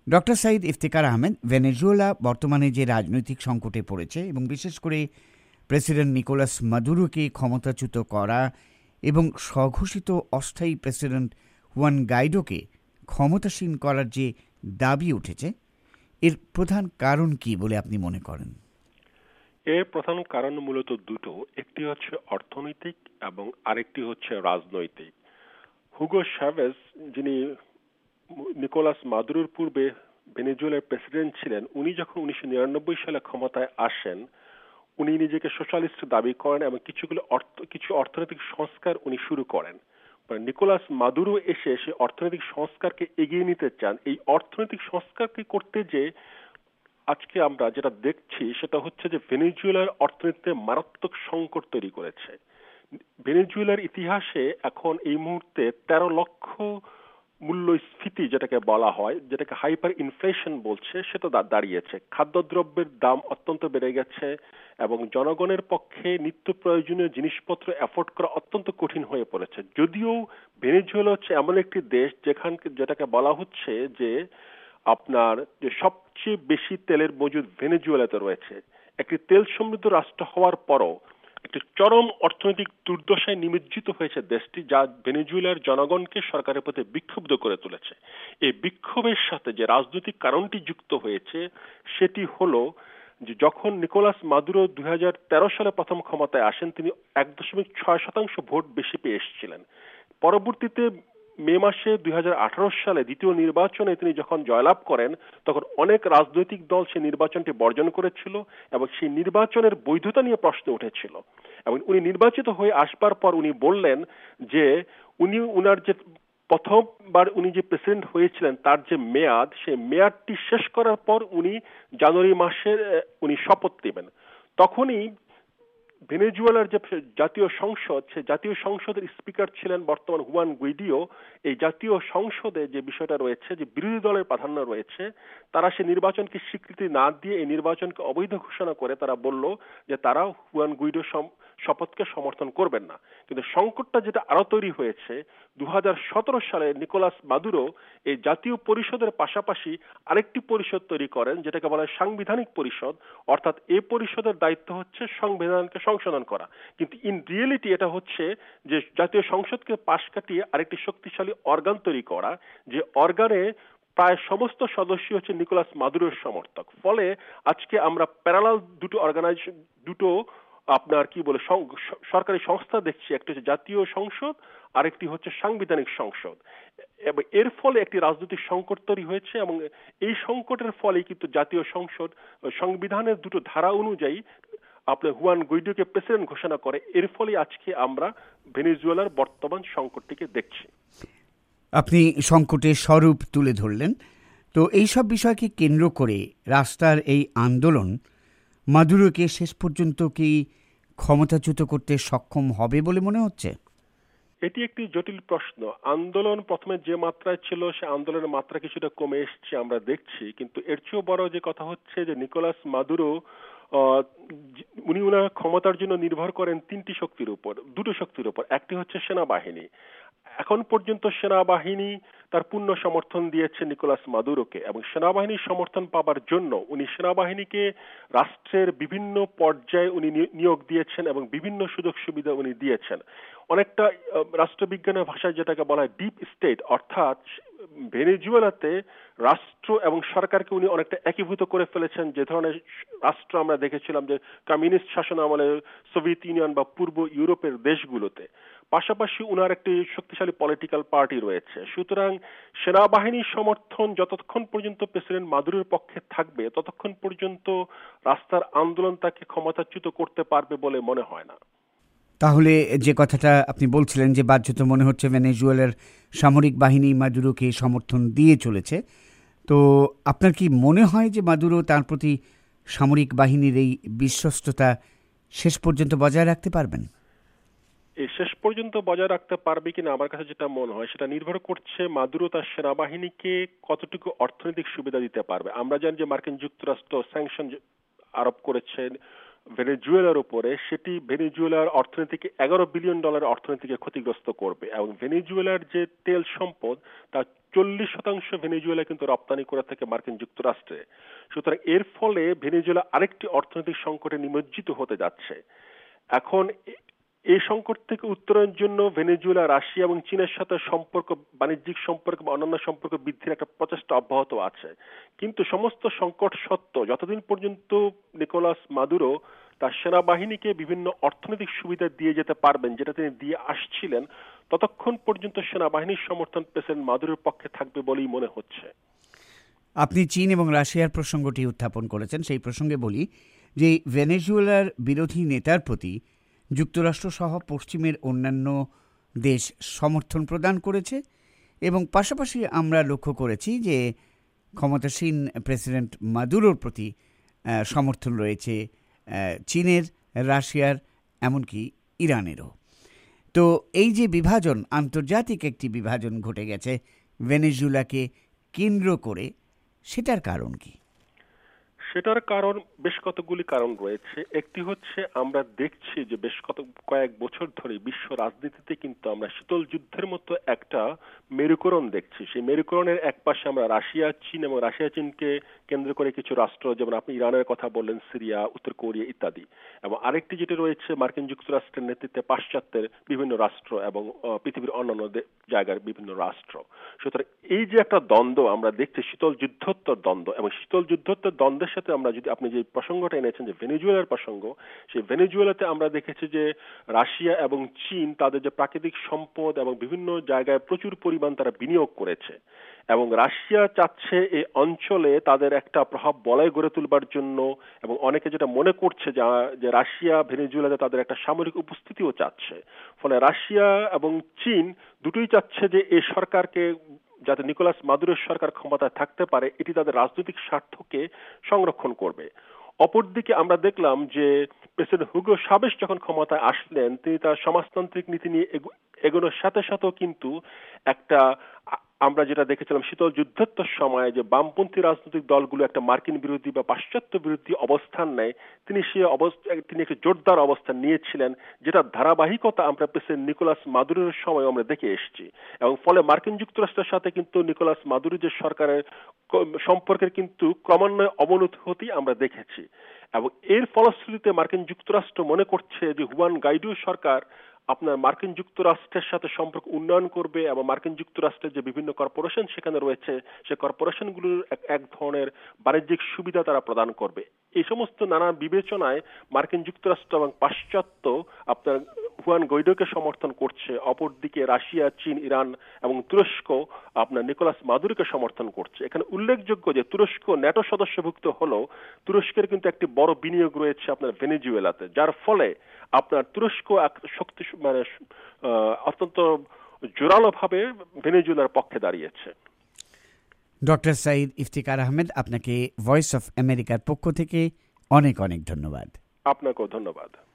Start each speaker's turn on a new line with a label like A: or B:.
A: Doctor Saeed Iftekhar Ahmed, Venezuela বর্তমানে যে রাজনৈতিক সংকটে পড়েছে এবং বিশেষ করে প্রেসিডেন্ট নিকোলাস মাদুরোকে ক্ষমতাচ্যুত করা এবং স্বঘোষিত অস্থায়ী প্রেসিডেন্ট হুয়ান গাইডোকে ক্ষমতাসীন করার যে দাবি উঠেছে, এর প্রধান কারণ কি বলে আপনি মনে করেন?
B: এর প্রধান কারণ মূলত দুটো, একটি হচ্ছে অর্থনৈতিক এবং আরেকটি হচ্ছে রাজনৈতিক। হুগো চ্যাভেজ, যিনি নিকোলাস মাদুরোর পূর্বে ভেনেজুয়েলার প্রেসিডেন্ট ছিলেন, উনি যখন 1999 সালে ক্ষমতায় আসেন, উনি নিজেকে সোশ্যালিস্ট দাবি করেন এবং কিছু অর্থনৈতিক সংস্কার উনি শুরু করেন। নিকোলাস মাদুরো এসে সে অর্থনৈতিক সংস্কারকে এগিয়ে নিতে চান। এই অর্থনৈতিক সংস্কারকে করতে যে আজকে আমরা যেটা দেখছি সেটা হচ্ছে যে ভেনেজুয়েলার অর্থনীতিতে মারাত্মক সংকট তৈরি করেছে। ভেনেজুয়েলার ইতিহাসে এখন এই মুহূর্তে 13 লক্ষ মূল্যস্ফীতি যেটাকে বলা হয়, যেটাকে হাইপার ইনফ্লেশন বলছে, সেটা দাঁড়িয়েছে। খাদ্যদ্রব্যের দাম অত্যন্ত বেড়ে গেছে এবং জনগণের পক্ষে নিত্য প্রয়োজনীয় জিনিসপত্র অ্যাফোর্ড করা অত্যন্ত কঠিন হয়ে পড়েছে। যদিও ভেনেজুয়েলা হচ্ছে এমন একটি দেশ যেটাকে বলা হচ্ছে যে আপনার যে সবচেয়ে বেশি তেলের মজুদ ভেনেজুয়েলাতে রয়েছে। একটি তেল সমৃদ্ধ রাষ্ট্র হওয়ার পরও একটি চরম অর্থনৈতিক দুর্দশায় নিমজ্জিত হয়েছে দেশটি, যা ভেনেজুয়েলার জনগণকে সরকারের প্রতি বিক্ষুব্ধ করে তুলেছে। এই বিক্ষোভের সাথে যে রাজনৈতিক কারণটি যুক্ত হয়েছে সেটি হলো যে যখন নিকোলাস মাদুরো 2013 সালে প্রথম ক্ষমতায় আসেন, তিনি 1.6% ভোট বেশি পেয়ে এসেছিলেন। পরবর্তীতে মে মাসে 2018 সালে দ্বিতীয় নির্বাচনে তিনি যখন জয়লাভ করেন, তখন অনেক রাজনৈতিক দল সেই নির্বাচনটি বর্জন করেছিল এবং সেই নির্বাচনের বৈধতা নিয়ে প্রশ্ন উঠেছিল। এবং উনি নির্বাচিত হয়ে আসবার পর উনি বললেন যে উনার যে প্রথমবার উনি যে প্রেসিডেন্ট হয়েছিলেন তার যে মেয়াদ, সেই মেয়াদটি শেষ করার পর উনি জানুয়ারি মাসে উনি শপথ নেবেন। তখনই ভেনেজুয়েলার যে জাতীয় সংসদ, সে জাতীয় সংসদের স্পিকার ছিলেন বর্তমান হুয়ান গুইডিও। এই জাতীয় সংসদে যে বিষয়টা রয়েছে, যে বিরোধী দলের প্রাধান্য রয়েছে, তারা সে নির্বাচনকে স্বীকৃতি না দিয়ে এই নির্বাচনকে অবৈধ ঘোষণা করে তারা বলল যে তারা হুয়ান গুইডো শপথকে সমর্থন করবেন না। কিন্তু সংকটটা যেটা আরো তৈরি হয়েছে, 2017 সালে নিকোলাস মাদুরো এই জাতীয় পরিষদের পাশাপাশি আরেকটি পরিষদ তৈরি করেন, যেটাকে বলা হয় সাংবিধানিক পরিষদ। অর্থাৎ এই পরিষদের দায়িত্ব হচ্ছে সংবিধানকে সংশোধন করা। কিন্তু ইন রিয়েলিটি এটা হচ্ছে যে জাতীয় সংসদকে পাশ কাটিয়ে আরেকটি শক্তিশালী অর্গান তৈরি করা, যে অর্গানে প্রায় সমস্ত সদস্য হচ্ছে নিকোলাস মাদুরোর সমর্থক। ফলে আজকে আমরা প্যারালাল দুটো আপনার কি বলে সরকারি সংস্থা দেখছি, একটি হচ্ছে জাতীয় সংসদ, আরেকটি হচ্ছে সাংবিধানিক সংসদ। এবং এর ফলে একটি রাজনৈতিক সংকট তৈরি হয়েছে এবং এই সংকটের ফলে কিন্তু জাতীয় সংসদ সংবিধানের দুটো ধারা অনুযায়ী আপনার হুয়ান গুইডোকে প্রেসিডেন্ট ঘোষণা করে। এর ফলে আজকে আমরা ভেনেজুয়েলার বর্তমান সংকটটিকে দেখছি।
A: আপনি সংকটের স্বরূপ তুলে ধরলেন। তো এইসব বিষয়কে কেন্দ্র করে রাস্তার এই আন্দোলন মাদুরোকে শেষ পর্যন্ত কি ক্ষমতাচ্যুত করতে সক্ষম হবে বলে মনে হচ্ছে?
B: এটি একটি জটিল প্রশ্ন। আন্দোলন প্রথমে যে মাত্রায় ছিল সে আন্দোলনের মাত্রা কিছুটা কমে এসছে আমরা দেখছি, কিন্তু এর চেয়েও বড় যে কথা হচ্ছে যে নিকোলাস মাদুরো উনি ওনার ক্ষমতার জন্য নির্ভর করেন দুটো শক্তির উপর। একটি হচ্ছে সেনাবাহিনী। এখন পর্যন্ত সেনাবাহিনী তার পূর্ণ সমর্থন দিয়েছে নিকোলাস মাদুরোকে এবং সেনাবাহিনীর সমর্থন পাবার জন্য উনি সেনাবাহিনীকে রাষ্ট্রের বিভিন্ন পর্যায়ে উনি নিয়োগ দিয়েছেন এবং বিভিন্ন সুযোগ সুবিধা উনি দিয়েছেন। অনেকটা রাষ্ট্রবিজ্ঞানের ভাষায় যেটাকে বলা হয় ডিপ স্টেট, অর্থাৎ ভেনেজুয়েলাতে রাষ্ট্র এবং সরকারকে উনি অনেকটা একীভূত করে ফেলেছেন। যে ধরনের রাষ্ট্র আমরা দেখেছিলাম যে কমিউনিস্ট শাসন আমলে সোভিয়েত ইউনিয়ন বা পূর্ব ইউরোপের দেশগুলোতে। পাশাপাশি উনার একটি শক্তিশালী পলিটিক্যাল পার্টি রয়েছে। সুতরাং সেনাবাহিনীর সমর্থন যতক্ষণ পর্যন্ত প্রেসিডেন্ট মাদুরোর পক্ষে থাকবে ততক্ষণ পর্যন্ত রাস্তার আন্দোলন তাকে ক্ষমতাচ্যুত করতে পারবে বলে মনে হয় না।
A: তাহলে যে কথাটা আপনি বলছিলেন যে বাহ্যত মনে হচ্ছে ভেনেজুয়েলার সামরিক বাহিনী মাদুরোকে সমর্থন দিয়ে চলেছে, তো আপনার কি মনে হয় যে মাদুরো তার প্রতি সামরিক বাহিনীর এই বিশ্বস্ততা শেষ পর্যন্ত বজায় রাখতে পারবেন?
B: এই শেষ পর্যন্ত বজায় রাখতে পারবে কিনা আমার কাছে যেটা মনে হয় সেটা নির্ভর করছে মাদুরো তার সেনাবাহিনীকে কতটুকু অর্থনৈতিক সুবিধা দিতে পারবে। আমরা জানি যে মার্কিন যুক্তরাষ্ট্র স্যাংশন আরোপ করেছেন ভেনেজুয়েলার উপরে, সেটি ভেনেজুয়েলার অর্থনীতিকে $11 বিলিয়ন অর্থনীতিকে ক্ষতিগ্রস্ত করবে। এবং ভেনেজুয়েলার যে তেল সম্পদ তার 40% ভেনেজুয়েলা কিন্তু রপ্তানি করে থাকে মার্কিন যুক্তরাষ্ট্রে। সুতরাং এর ফলে ভেনেজুয়েলা আরেকটি অর্থনৈতিক সংকটে নিমজ্জিত হতে যাচ্ছে। এখন এই সংকট থেকে উত্তরণের জন্য ভেনেজুয়েলা রাশিয়া এবং চীনের সাথে সম্পর্ক, বাণিজ্যিক সম্পর্ক বা অন্যান্য সম্পর্ক বৃদ্ধির একটা প্রচেষ্টা অব্যাহত আছে। কিন্তু সমস্ত সংকট সত্ত্বেও যতদিন পর্যন্ত নিকোলাস মাদুরো তার সেনাবাহিনীকে বিভিন্ন অর্থনৈতিক সুবিধা দিয়ে যেতে পারবেন, যেটা তিনি দিয়ে আসছিলেন, ততক্ষণ পর্যন্ত সেনাবাহিনীর সমর্থন প্রেসিডেন্ট মাদুরোর পক্ষে থাকবে বলেই মনে হচ্ছে।
A: আপনি চীন এবং রাশিয়ার প্রসঙ্গটি উত্থাপন করেছেন। সেই প্রসঙ্গে বলি যে ভেনেজুয়েলার বিরোধী নেতার প্রতি যুক্তরাষ্ট্র সহ পশ্চিমের অন্যান্য দেশ সমর্থন প্রদান করেছে এবং পাশাপাশি আমরা লক্ষ্য করেছি যে ক্ষমতাসীন প্রেসিডেন্ট মাদুরোর প্রতি সমর্থন রয়েছে চীনের, রাশিয়ার, এমনকি ইরানেরও। তো এই যে বিভাজন, আন্তর্জাতিক একটি বিভাজন ঘটে গেছে ভেনেজুয়েলাকে কেন্দ্র করে, সেটার কারণ কি?
B: সেটার কারণ বেশ কতগুলি কারণ রয়েছে। একটি হচ্ছে আমরা দেখছি যে বেশ কয়েক বছর ধরে বিশ্ব রাজনীতিতে কিন্তু আমরা শীতল যুদ্ধের মতো একটা মেরুকরণ দেখছি। সেই মেরুকরণের এক পাশে আমরা রাশিয়া, চীন এবং রাশিয়া চীনকে কেন্দ্র করে কিছু রাষ্ট্র, যেমন আপনি ইরানের কথা বললেন, সিরিয়া, উত্তর কোরিয়া ইত্যাদি, এবং আরেকটি যেটি রয়েছে মার্কিন যুক্তরাষ্ট্রের নেতৃত্বে পাশ্চাত্যের বিভিন্ন রাষ্ট্র এবং পৃথিবীর অন্যান্য জায়গার বিভিন্ন রাষ্ট্র। সুতরাং এই যে একটা দ্বন্দ্ব আমরা দেখছি, শীতল যুদ্ধোত্তর দ্বন্দ্ব, এবং শীতল যুদ্ধোত্তর দ্বন্দ্বের সাথে আমরা যদি, আপনি যে প্রসঙ্গটা এনেছেন যে ভেনেজুয়েলার প্রসঙ্গ, সেই ভেনেজুয়েলাতে আমরা দেখেছি যে রাশিয়া এবং চীন তাদের যে প্রাকৃতিক সম্পদ এবং বিভিন্ন জায়গায় প্রচুর পরিমাণ তারা বিনিয়োগ করেছে, এবং রাশিয়া চাচ্ছে এই অঞ্চলে তাদের একটা প্রভাব বলয় গড়ে তুলবার জন্য, এবং অনেকে যেটা মনে করছে যে রাশিয়া ভেনেজুয়েলাতে তাদের একটা সামরিক উপস্থিতিও চাচ্ছে। ফলে রাশিয়া এবং চীন দুটোই চাচ্ছে যে এই সরকারকে, যাতে নিকোলাস মাদুরোর সরকার ক্ষমতায় থাকতে পারে, এটি তাদের রাজনৈতিক স্বার্থকে সংরক্ষণ করবে। অপরদিকে আমরা দেখলাম যে প্রেসিডেন্ট হুগো শাভেজ যখন ক্ষমতায় আসলেন, তিনি তার সমাজতান্ত্রিক নীতি নিয়ে এগোনোর সাথে সাথেও কিন্তু একটা, আমরা যেটা দেখেছিলাম শীতল যুদ্ধোত্তর সময় যে বামপন্থী রাজনৈতিক দলগুলো একটা মার্কিন বিরোধী বা পাশ্চাত্য বিরোধী অবস্থান নেয়, তিনি একটি জোরদার অবস্থান নিয়েছিলেন, যেটা ধারাবাহিকতা আমরা প্রেসিডেন্ট নিকোলাস মাদুরোর সময় আমরা দেখে এসেছি। এবং ফলে মার্কিন যুক্তরাষ্ট্রের সাথে কিন্তু নিকোলাস মাদুরো যে সরকারের সম্পর্কের কিন্তু ক্রমান্বয়ে অবনতি হতেই আমরা দেখেছি। এবং এর ফলশ্রুতিতে মার্কিন যুক্তরাষ্ট্র মনে করছে যে হুয়ান গাইডো সরকার আপনার মার্কিন যুক্তরাষ্ট্রের সাথে সম্পর্ক উন্নয়ন করবে, এবং মার্কিন যুক্তরাষ্ট্রের যে বিভিন্ন কর্পোরেশন সেখানে রয়েছে, সে কর্পোরেশনগুলোর এক ধরনের বাণিজ্যিক সুবিধা তারা প্রদান করবে। এই সমস্ত নানা বিবেচনায় মার্কিন যুক্তরাষ্ট্র এবং পাশ্চাত্য আপনার হুয়ান গাইডোকে সমর্থন করছে। অপরদিকে রাশিয়া, চীন, ইরান এবং তুরস্ক আপনার নিকোলাস মাদুরোকে সমর্থন করছে। এখানে উল্লেখযোগ্য যে তুরস্ক ন্যাটো সদস্যভুক্ত হলেও তুরস্কের কিন্তু একটি বড় বিনিয়োগ রয়েছে আপনার ভেনেজুয়েলাতে, যার ফলে আপনার তুরস্ক শক্তি মানে অত্যন্ত জোরালোভাবে ভেনেজুয়েলার পক্ষে দাঁড়িয়েছে।
A: ডক্টর সাঈদ ইফতিকার আহমেদ, আপনাকে ভয়েস অফ আমেরিকার পক্ষ থেকে অনেক অনেক ধন্যবাদ।
B: আপনাকেও ধন্যবাদ।